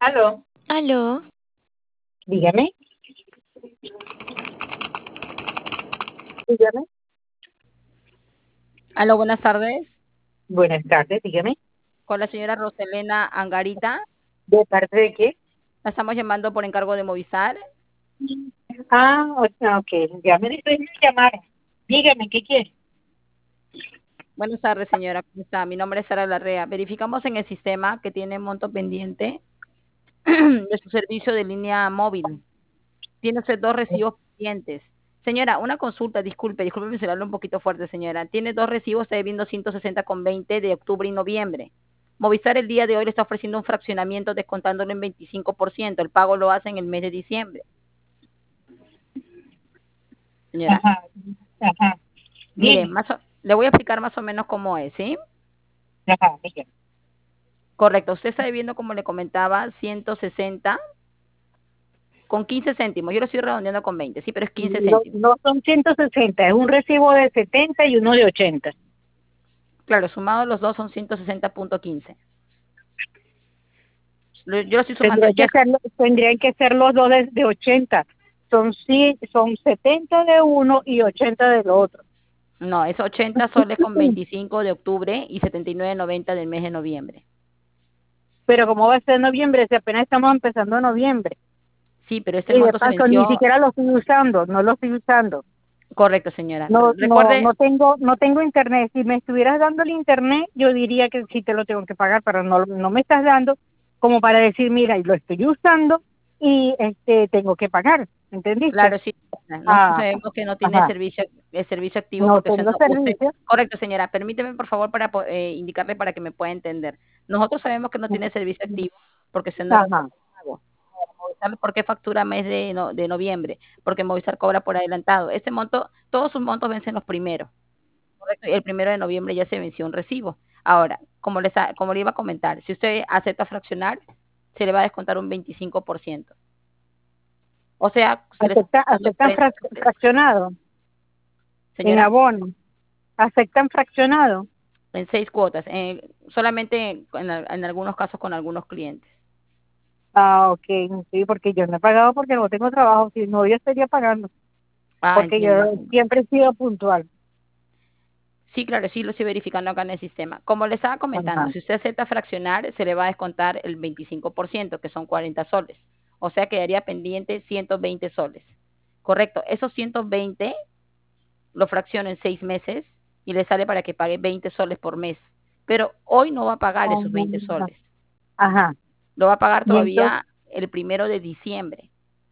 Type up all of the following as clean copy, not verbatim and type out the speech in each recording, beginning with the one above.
Aló, Aló, dígame, dígame. Aló, buenas tardes. Buenas tardes, dígame. Con la señora Roselena Angarita. ¿De parte de qué? La estamos llamando por encargo de Movistar. Ok, ya me después de llamar. Dígame, ¿qué quiere? Buenas tardes, señora. ¿Cómo está? Mi nombre es Sara Larrea. Verificamos en el sistema que tiene monto pendiente de su servicio de línea móvil. Tiene usted dos recibos pendientes. Señora, una consulta, disculpe si le hablo un poquito fuerte, señora. Tiene dos recibos, está debiendo 160,20 de octubre y noviembre. Movistar el día de hoy le está ofreciendo un fraccionamiento descontándolo en 25%. El pago lo hace en el mes de diciembre. Señora, Ajá, ajá, mire, dime, le voy a explicar más o menos cómo es, ¿sí? ajá, dígame. Correcto, usted está debiendo, como le comentaba, 160 con 15 céntimos. Yo lo estoy redondeando con 20, sí, pero es 15 No, céntimos. no son 160, es un recibo de 70 y uno de 80. Claro, sumados los dos son 160,15. Yo lo estoy sumando, Tendría que hacerlo, tendrían que ser los dos de 80. Son 70 de uno y 80 del otro. no, es 80 soles con 25 de octubre y 79,90 del mes de noviembre. Pero como va a ser noviembre, si apenas estamos empezando noviembre. Sí, pero este Y de monto se paso, ni venció. siquiera lo estoy usando, no lo estoy usando. Correcto, señora. No Recuerde, tengo internet. Si me estuvieras dando el internet, yo diría que sí te lo tengo que pagar, pero no me estás dando como para decir, mira, lo estoy usando y tengo que pagar, ¿entendiste? claro, sí. Nosotros Ah, sabemos que no tiene ajá, el servicio activo no porque tengo servicio. correcto, señora, permíteme por favor para indicarle para que me pueda entender. Nosotros sabemos que no tiene servicio activo porque usted no realizó Ajá. pago. Movistar, ¿por qué factura mes de noviembre? Porque Movistar cobra por adelantado. Ese monto, todos sus montos vencen los primeros, correcto, y el 1 de noviembre ya se venció un recibo. Ahora, como le iba a comentar, si usted acepta fraccionar, se le va a descontar un 25%. O sea, se le está dando Aceptan 40 soles. fraccionado en Señora, abono. Aceptan fraccionado. en 6 cuotas, solamente en algunos casos con algunos clientes. Ah, ok, sí, porque yo no he pagado porque no tengo trabajo, si no, yo estaría pagando, Ah, porque entiendo. yo siempre he sido puntual. Sí, claro, sí lo estoy verificando acá en el sistema. Como le estaba comentando, Ajá. si usted acepta fraccionar, se le va a descontar el 25%, que son 40 soles. O sea, quedaría pendiente 120 soles. Correcto, esos 120 lo fracciona en 6 meses y le sale para que pague 20 soles por mes. Pero hoy no va a pagar esos 20 soles. Ajá. Lo va a pagar Y entonces, todavía el 1 de diciembre.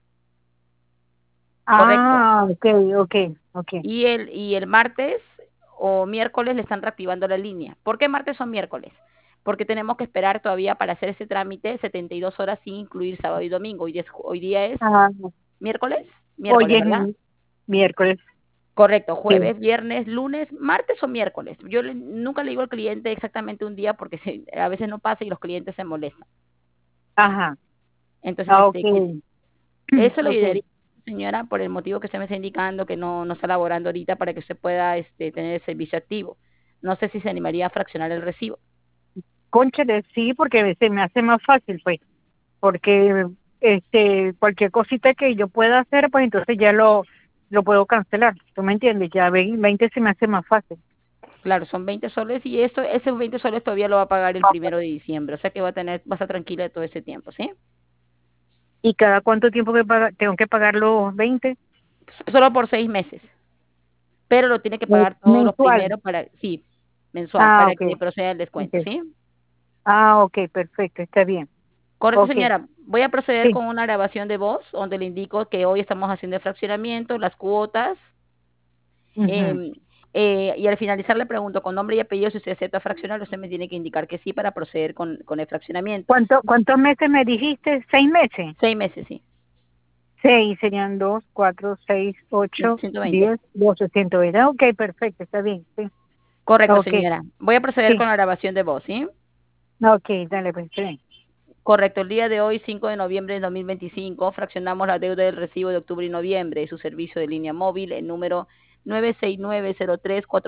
Correcto. ok, ok, ok. Y el martes o miércoles le están reactivando la línea. ¿Por qué martes o miércoles? Porque tenemos que esperar todavía para hacer ese trámite 72 horas sin incluir sábado y domingo. Hoy día es Ah, hoy miércoles, es ¿verdad? miércoles, Correcto, sí. jueves, viernes, lunes, martes o miércoles. Yo nunca le digo al cliente exactamente un día porque a veces no pasa y los clientes se molestan. Ajá. Entonces, Ah, ok, eso le ok. ayudaría, señora, por el motivo que usted me está indicando, que no está laborando ahorita para que usted pueda tener el servicio activo. No sé si se animaría a fraccionar el recibo. Cónchale, sí, porque se me hace más fácil, pues, porque cualquier cosita que yo pueda hacer, pues entonces ya lo puedo cancelar. ¿Tú me entiendes? Ya 20 se me hace más fácil. Claro, son 20 soles y esos 20 soles todavía lo va a pagar el 1 de diciembre. O sea que va a estar tranquila todo ese tiempo, ¿sí? ¿Y cada cuánto tiempo tengo que pagar los 20? Solo por 6 meses. Pero lo tiene que pagar todos los Mensual. primeros sí, mensual, Ah, para ok, que le proceda el descuento, ok. ¿sí? Ok, perfecto, está bien. Correcto, Ok, señora. Voy a proceder sí. con una grabación de voz donde le indico que hoy estamos haciendo el fraccionamiento, las cuotas. Ujú. em, y al finalizar le pregunto con nombre y apellido si usted acepta fraccionar, usted me tiene que indicar que sí para proceder con el fraccionamiento. ¿Cuántos meses me dijiste? ¿6 meses? 6 meses, sí. Seis serían 2, 4, 6, 8, 120. 10, 12, 120. Ok, perfecto, está bien, sí. Correcto, Ok, señora. Voy a proceder sí. con la grabación de voz, ¿sí? Ok, dale, pues, está bien. Correcto, el día de hoy, 5 de noviembre de 2025, fraccionamos la deuda del recibo de octubre y noviembre de su servicio de línea móvil, el número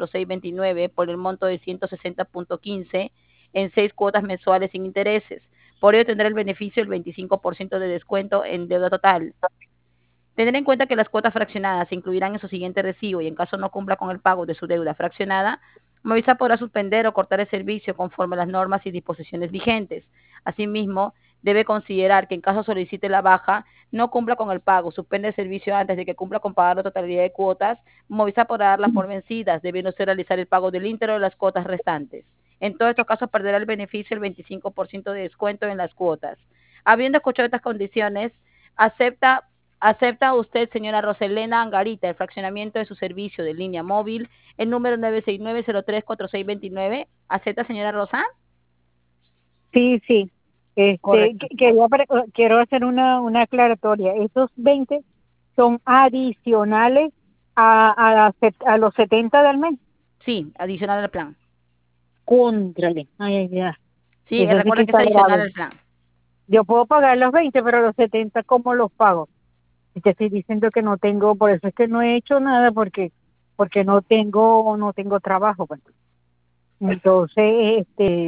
969034629 por el monto de 160,15 en 6 cuotas mensuales sin intereses. Por ello tendrá el beneficio del 25% de descuento en deuda total. Tener en cuenta que las cuotas fraccionadas se incluirán en su siguiente recibo y en caso no cumpla con el pago de su deuda fraccionada, Movisa podrá suspender o cortar el servicio conforme a las normas y disposiciones vigentes. Asimismo, debe considerar que en caso solicite la baja, no cumpla con el pago, suspende el servicio antes de que cumpla con pagar la totalidad de cuotas, Movisa podrá darlas por vencidas, debiendo usted realizar el pago del íntegro de las cuotas restantes. En todos estos casos perderá el beneficio el 25% de descuento en las cuotas. Habiendo escuchado estas condiciones, acepta ¿Acepta usted, señora Roselena Angarita, el fraccionamiento de su servicio de línea móvil, el número 969-03-4629? ¿Acepta, señora Rosa? Sí, sí. Correcto. Quiero hacer una aclaratoria. Esos 20 son adicionales a los 70 del mes. Sí, adicional al plan. Cóntrale. Ay, ya. Sí, Eso sí que recuerda que es está adicional grave. al plan. Yo puedo pagar los 20, pero los 70, ¿cómo los pago? Y te estoy diciendo que no tengo, por eso es que no he hecho nada, porque no tengo trabajo, pues. Entonces,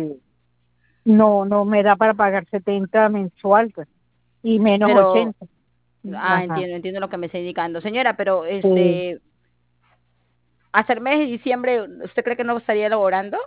no me da para pagar 70 mensual, pues, y menos Pero, 80. Ajá. entiendo lo que me está indicando. Señora, pero Sí. hasta el mes de diciembre, ¿usted cree que no estaría elaborando?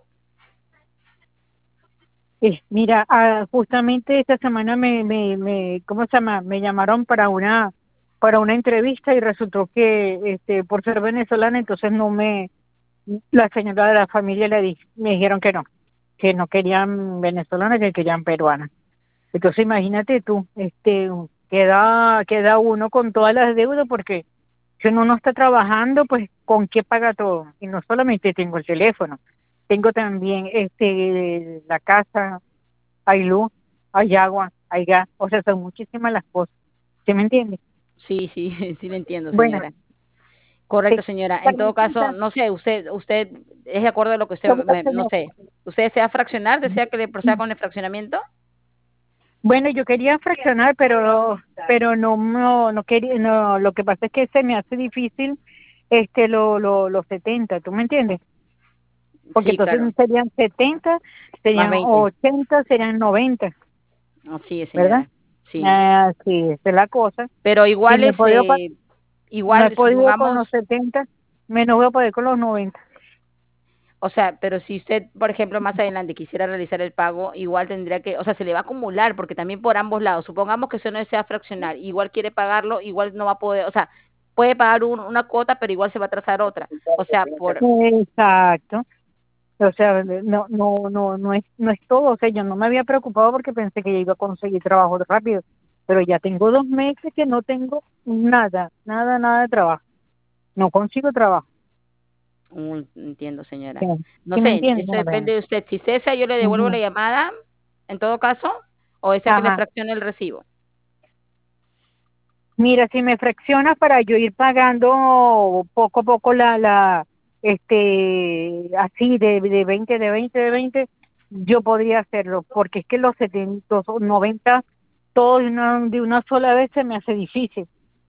Mira, justamente esta semana ¿cómo se llama? Me llamaron para una entrevista y resultó que, por ser venezolana, entonces la señora de la familia me dijeron que no querían venezolana, que querían peruana. Entonces imagínate tú, queda uno con todas las deudas porque si uno no está trabajando, pues ¿con qué paga todo? Y no solamente tengo el teléfono, tengo también la casa, hay luz, hay agua, hay gas, o sea, son muchísimas las cosas. ¿Sí me entiendes? Sí, sí, sí le entiendo, Bueno, señora. Correcto, sí. señora. En todo caso, Carmencita, no sé, usted es de acuerdo a lo que usted, ¿cómo te no llamas? sé, ¿usted desea fraccionar? ¿Desea que le proceda con el fraccionamiento? Bueno, yo quería fraccionar, pero no quería, no, lo que pasa es que se me hace difícil los 70, ¿tú me entiendes? Porque Sí, entonces claro, serían 70, más serían 20. 80, serían 90, Así es, ¿verdad? señora. Sí. Sí, esa es la cosa. Pero Si igual no he podido, no he igual podido con los supongamos, 70, menos voy a poder con los 90. o sea, pero si usted, por ejemplo, más adelante quisiera realizar el pago, igual tendría que, o sea, se le va a acumular, porque también por ambos lados, supongamos que usted no desea fraccionar, igual quiere pagarlo, igual no va a poder, o sea, puede pagar una cuota, pero igual se va a atrasar otra. O sea, Exacto. O sea, no es todo. O sea, yo no me había preocupado porque pensé que ya iba a conseguir trabajo rápido, pero ya tengo 2 meses que no tengo nada, nada, nada de trabajo. No consigo trabajo. entiendo, ¿Sí, señora. No sí me sé, entiendes? eso depende de usted. Si cesa, yo le devuelvo la Ujú. llamada, en todo caso, o desea que le Ajá. fraccione el recibo. Mira, si me fraccionas para yo ir pagando poco a poco así de 20 de 20 de 20, yo podría hacerlo, porque es que los 70, los 90, todo de una sola vez se me hace difícil.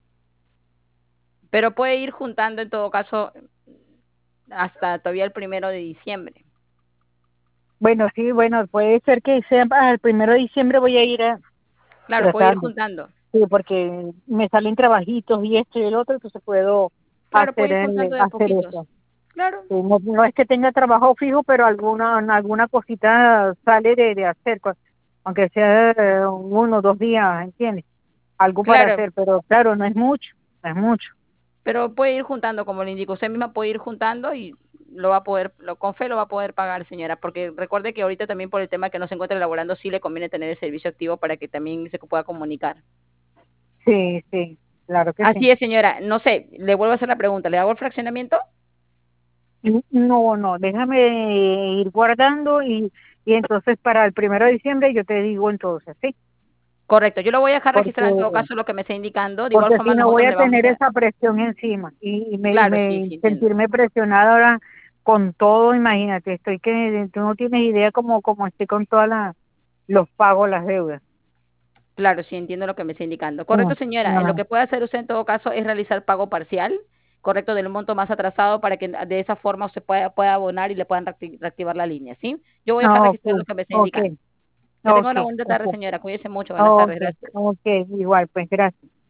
Pero puede ir juntando, en todo caso, hasta todavía el 1 de diciembre. Bueno, sí, bueno, puede ser que sea para el 1 de diciembre voy a ir Claro, puede ir tratando, juntando. sí, porque me salen trabajitos y esto y el otro, entonces puedo Claro, puede ir juntando de a hacer poquitos. eso. Claro, Sí, no es que tenga trabajo fijo, pero alguna cosita sale de hacer, aunque sea 1 o 2 días, ¿entiendes? Algo para claro. hacer, pero claro, no es mucho, no es mucho. Pero puede ir juntando, como le indico. Usted misma puede ir juntando y lo va a poder, con fe lo va a poder pagar, señora. Porque recuerde que ahorita también por el tema que no se encuentra elaborando, sí le conviene tener el servicio activo para que también se pueda comunicar. Sí, sí, claro que sí. Así es, señora. No sé, le vuelvo a hacer la pregunta. ¿Le hago el fraccionamiento? No, no, déjame ir guardando y entonces para el 1 de diciembre yo te digo entonces, ¿sí? Correcto. Yo lo voy a dejar Porque, registrado en todo caso lo que me está indicando. De igual porque forma, si no voy nosotros a le vamos tener a... esa presión encima y Claro, sí, sí, entiendo. sentirme presionada ahora con todo, imagínate, estoy que tú no tienes idea cómo estoy con todas los pagos, las deudas. Claro, sí, entiendo lo que me está indicando. No, Correcto, señora. no, Lo no. que puede hacer usted en todo caso es realizar pago parcial, correcto, del monto más atrasado para que de esa forma usted pueda abonar y le puedan reactivar la línea, ¿sí? Yo voy a dejar No, registrado lo ok, que me está ok, indicando. Que tenga Ok, una bonita tarde, ok, señora. Cuídese mucho. Buenas ok, tardes. Gracias. ok, igual, pues gracias.